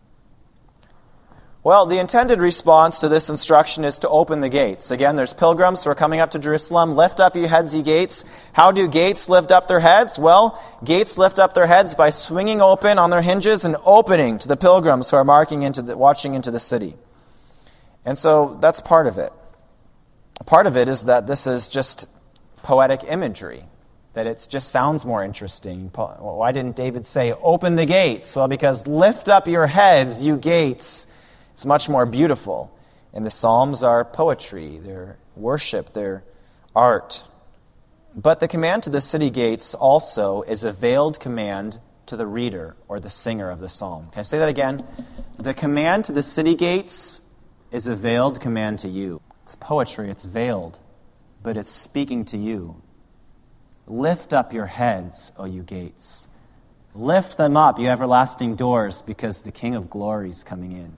Well, the intended response to this instruction is to open the gates. Again, there's pilgrims who are coming up to Jerusalem. Lift up your heads, ye gates. How do gates lift up their heads? Well, gates lift up their heads by swinging open on their hinges and opening to the pilgrims who are watching into the city. And so that's part of it. Part of it is that this is just poetic imagery, that it just sounds more interesting. Why didn't David say, open the gates? Well, because lift up your heads, you gates. It's much more beautiful. And the Psalms are poetry, they're worship, they're art. But the command to the city gates also is a veiled command to the reader or the singer of the psalm. Can I say that again? The command to the city gates is a veiled command to you. It's poetry, it's veiled, but it's speaking to you. Lift up your heads, O you gates. Lift them up, you everlasting doors, because the King of glory is coming in.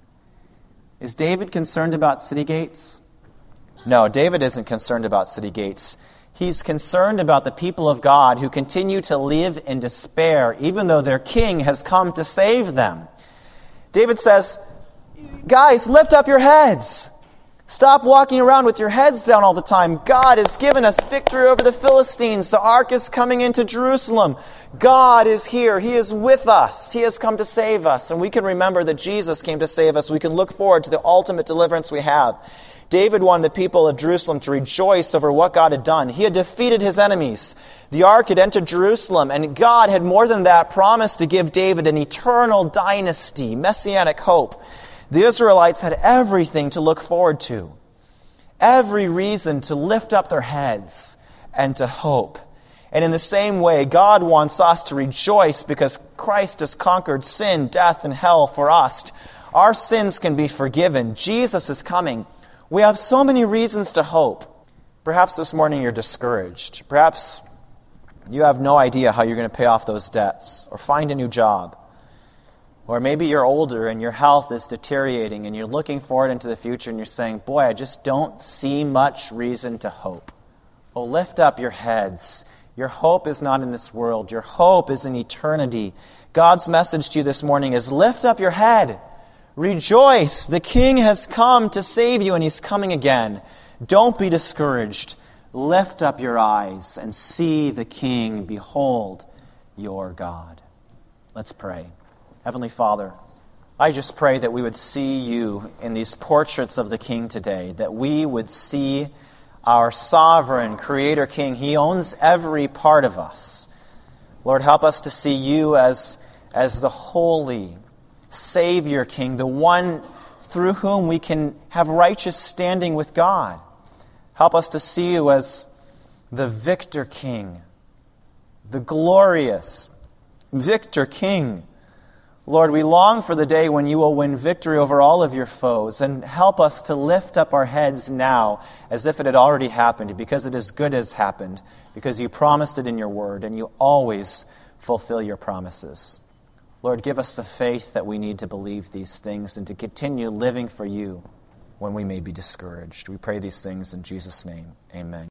Is David concerned about city gates? No, David isn't concerned about city gates. He's concerned about the people of God who continue to live in despair, even though their king has come to save them. David says, guys, lift up your heads. Stop walking around with your heads down all the time. God has given us victory over the Philistines. The ark is coming into Jerusalem. God is here. He is with us. He has come to save us. And we can remember that Jesus came to save us. We can look forward to the ultimate deliverance we have. David wanted the people of Jerusalem to rejoice over what God had done. He had defeated his enemies. The ark had entered Jerusalem, and God had more than that promised to give David an eternal dynasty, messianic hope. The Israelites had everything to look forward to, every reason to lift up their heads and to hope. And in the same way, God wants us to rejoice because Christ has conquered sin, death, and hell for us. Our sins can be forgiven. Jesus is coming. We have so many reasons to hope. Perhaps this morning you're discouraged. Perhaps you have no idea how you're going to pay off those debts or find a new job. Or maybe you're older and your health is deteriorating and you're looking forward into the future and you're saying, boy, I just don't see much reason to hope. Oh, lift up your heads. Your hope is not in this world. Your hope is in eternity. God's message to you this morning is lift up your head. Rejoice, the King has come to save you and He's coming again. Don't be discouraged. Lift up your eyes and see the King. Behold your God. Let's pray. Heavenly Father, I just pray that we would see you in these portraits of the King today, that we would see our sovereign Creator King. He owns every part of us. Lord, help us to see you as the holy Savior King, the one through whom we can have righteous standing with God. Help us to see you as the victor King, the glorious victor King. Lord, we long for the day when you will win victory over all of your foes, and help us to lift up our heads now as if it had already happened, because it is good as happened, because you promised it in your word, and you always fulfill your promises. Lord, give us the faith that we need to believe these things and to continue living for you when we may be discouraged. We pray these things in Jesus' name. Amen.